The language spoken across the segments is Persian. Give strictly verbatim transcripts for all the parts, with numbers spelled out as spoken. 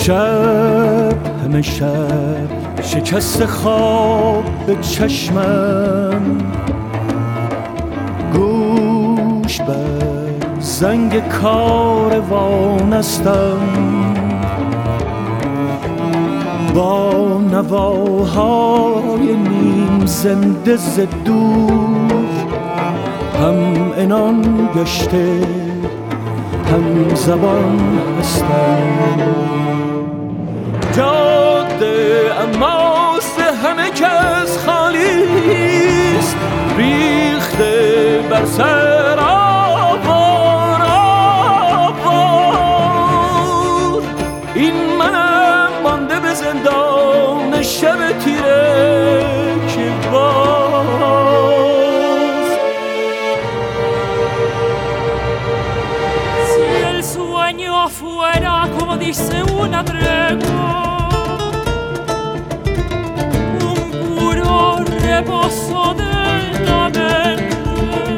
شب همه شب شکست خواب به چشمم، گوش بر زنگ کاروان استم، با نواهای نیم زنده ز دور هم عنان گشته هم زبان هستم. جاده اماس همه کس خالیست، ریخته بر سر آوار آوار. این منم مانده به زندان شب تیره که باز. Si el sueño fuera como dice una tregua, un puro reposo de la mente,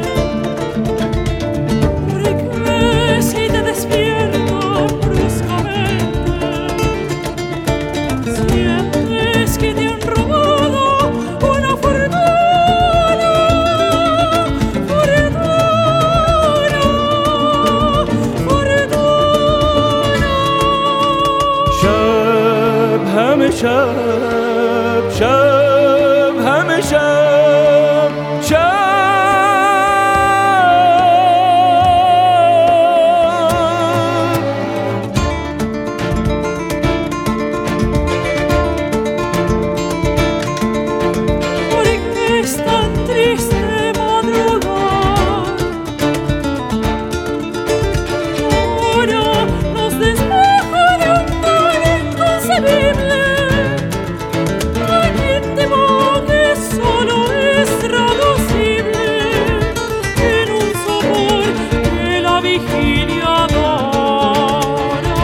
porque si te despierto bruscamente, sientes que te han robado una fortuna, fortuna, fortuna. شب همه شب شب همه شب شب Porque es tan triste madrugar, ahora nos despoja de un mal inconcebible. Hay quien temo que solo es traducible en un sabor que la vigilia adora.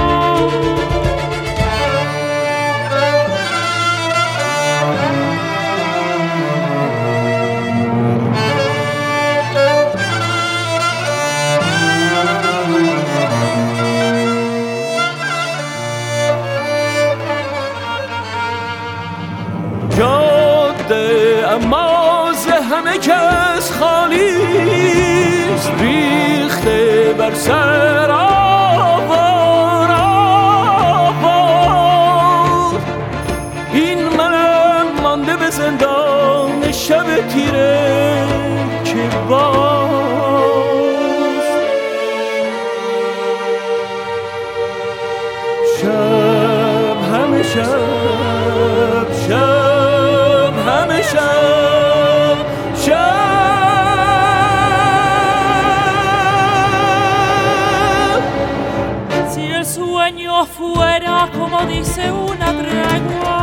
جاده اماز همه کس خالیست، ریخته بر سر آوار آوار. این منم مانده به زندان شب تیره که باز. شب همه شب شب همه شب شب. Si el sueño fuera como dice una tregua,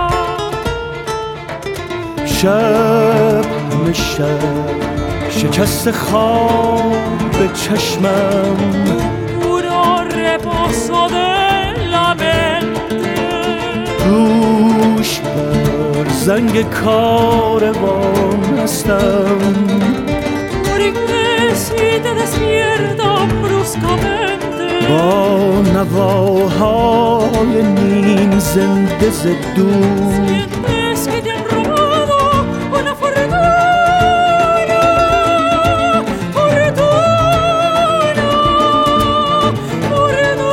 شب همه شب شکست خواب به چشمم، puro reposo de la mente, گوش بر زنگ کاروان هستم، porque si te despierta bruscamente, با نواهای نیم زنده ز دور sientes que te han robado una fortuna, fortuna, fortuna.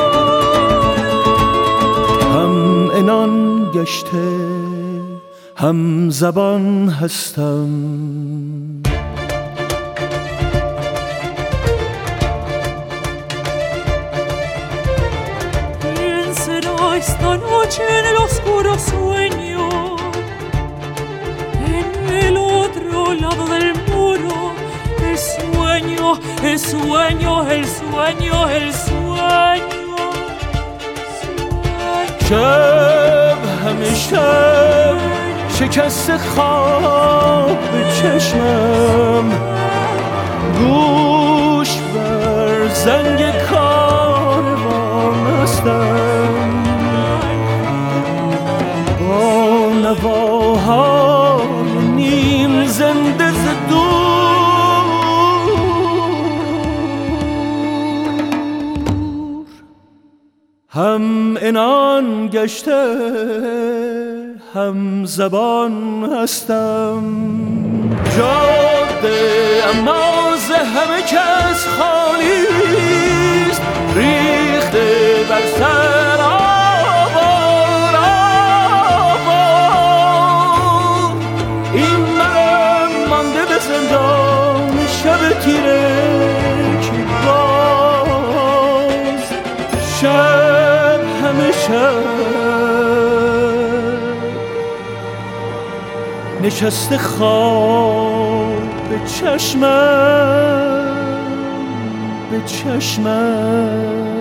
هم عنان گشته هم زبان هستم. ¿Quién será esta noche en el oscuro sueño? En el otro lado del muro, el sueño, el sueño, el sueño, el sueño, sueño. شب همه شب شکست خواب به چشمم، گوش بر زنگ کاروان هستم، با نواهای نیم زنده ز دور هم عنان جهان گشته هم زبان هستم. جاده اما ز همه کس خالیست، ریخته بر سر آوار آوار. این من مانده به زندان شب تیره که باز شب همه شب نشسته خواب به چشمم به چشمم.